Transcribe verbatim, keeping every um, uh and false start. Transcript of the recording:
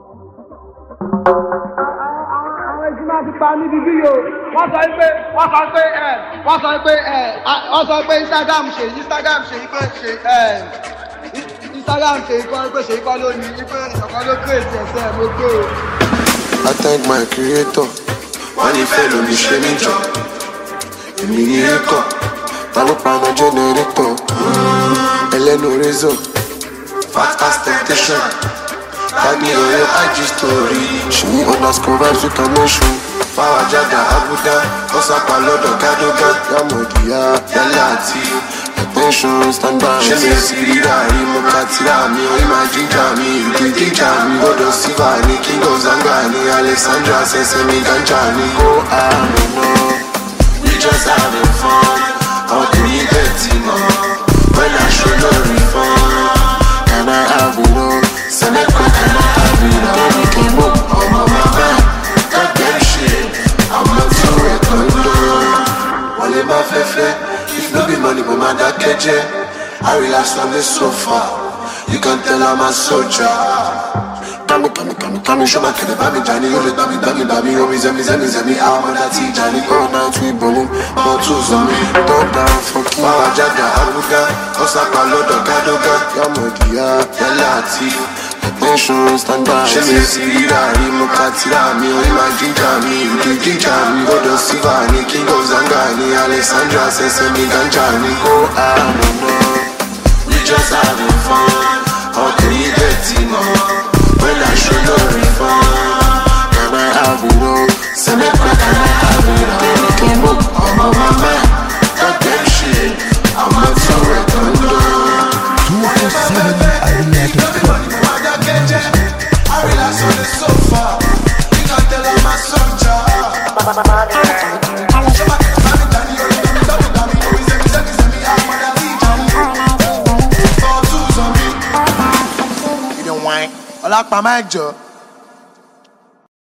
Máa ti pa níbi bí yo wọ́n sọ pé wọ́n sọ pé ẹ wọ́n sọ pé ẹ wọ́n sọ pé Instagram ṣe Instagram ṣe pé ṣe ẹ Instagram ṣe ikọ́ pé ṣe ikọ́ lónìí pé ìṣọ̀kan ló create ẹsẹ̀ mo gbé o. I thank my creator wọ́n ní fẹ́ lómi ṣe níjọ èmi ní ẹ̀kọ́ ta ló pa ọmọ generator ẹlẹ́nu razor fast as temptation. Tag me on your I G story. She underscore vibes with a nation. Power Jada Abuja. Osapa Lodo Kadoga. Yamodia Yalati. Attention stand by. She me Sirida Imo Katira me. O imagine Jami. You can Jami. Godo Sivani. King of Zangani. Alexandra Sesame Ganjani. Go I don't know. We just having fun. How do we get more? When I show no refund. Can I have it all? Send it quick and I have it all. Baby came up, I'm on my back. Got them shit, I'm not too recommended. Wale ma fefe, if no be money, but my dad keje. I relax on the sofa, you can tell I'm a soldier. Kami, kami, kami, kami, show my kid about me, Johnny. You let me, dummy, dummy, oh, me, zemi, zemi, zemi, I'm on that tea, Johnny. All night we bowling, more tools on me. Don't down, fuck you. Power Jada, Abuja, Osaka, Lodo, Kadoga. Yamodia, Yalati. Attention, stand by. She me Sirida, Imo Katira, me, O imagine Jami. You can Jami, Godo Sivani, King of Zangani, Alexandra Sesame Ganjani. Go, I don't know. We just having fun. How can you get more? When I show no refund. Can I have it all? Send it quick, can I have it all? Baby came up, I'm on my man. Got them shit, I'm not so recommended. two forty-seven Arena dot com. I relax on the sofa. You can tell I'm a soldier. You don't whine. Ọlápá máa jọ.